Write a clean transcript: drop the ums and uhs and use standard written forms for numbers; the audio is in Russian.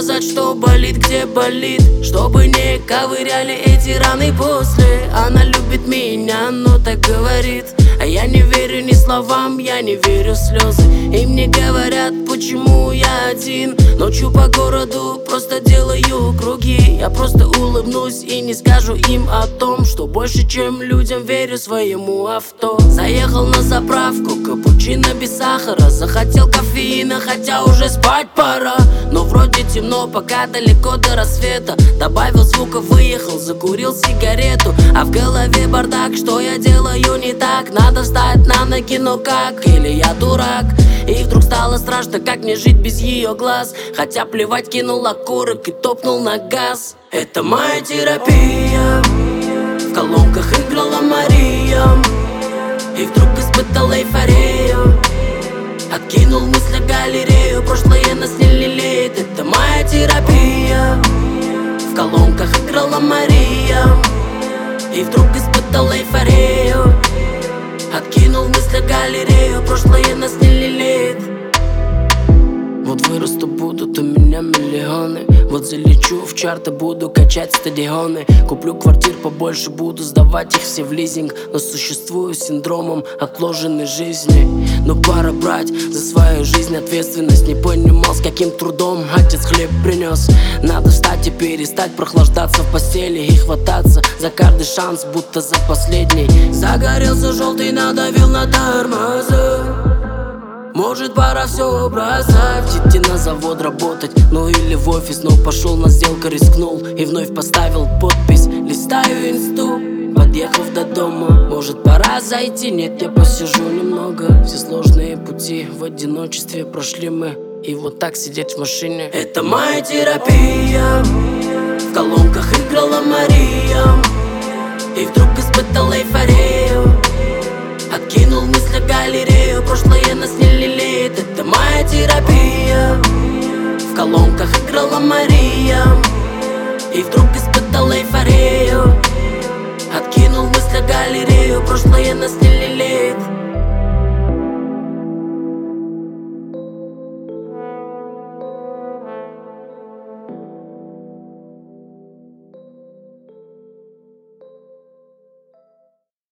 сказать, что болит, где болит, чтобы не ковыряли эти раны после. Она любит меня, но так говорит, а я не верю ни словам, я не верю в слезы. И мне говорят, почему я один, ночью по городу просто делаю круги. Я просто улыбнусь и не скажу им о том, что больше, чем людям, верю своему авто. Заехал на заправку, капучино без сахара, захотел кофеина, хотя уже спать пора. Но вроде темно, пока далеко до рассвета. Добавил звука, выехал, закурил сигарету. А в голове бардак, что я делаю не так? Надо встать на ноги, но как? Или я дурак? И вдруг стало страшно, как мне жить без ее глаз. Хотя плевать, кинул окурок и топнул на газ. Это моя терапия. В колонках играла Мария, и вдруг испытал эйфорию. Откинул мысли галерею, прошлое нас не лелеет. Это моя терапия. В колонках играла Мария, и вдруг испытал эйфорию. Откинул мысли галерею, прошлое нас не лелеет. Вот вырасту, будут у меня миллионы. Вот залечу в чарты, буду качать стадионы. Куплю квартир побольше, буду сдавать их все в лизинг. Но существую с синдромом отложенной жизни. Но пора брать за свою жизнь ответственность. Не понимал, с каким трудом отец хлеб принес. Надо встать и перестать прохлаждаться в постели и хвататься за каждый шанс, будто за последний. Загорелся желтый, надавил на тормоза. Может, пора все бросать, идти на завод работать, ну или в офис. Но пошел на сделку, рискнул и вновь поставил подпись. Листаю инсту, подъехав до дома. Может, пора зайти, нет, я посижу немного. Все сложные пути в одиночестве прошли мы, и вот так сидеть в машине. Это моя терапия. В колонках играла Мария, и вдруг испытал эйфорию. Откинул мысли галерею, прошлое нас не лелеет. Это моя терапия. В колонках играла Мария, и вдруг испытал эйфорию. Откинул мысли галерею, прошлое нас не лелеет.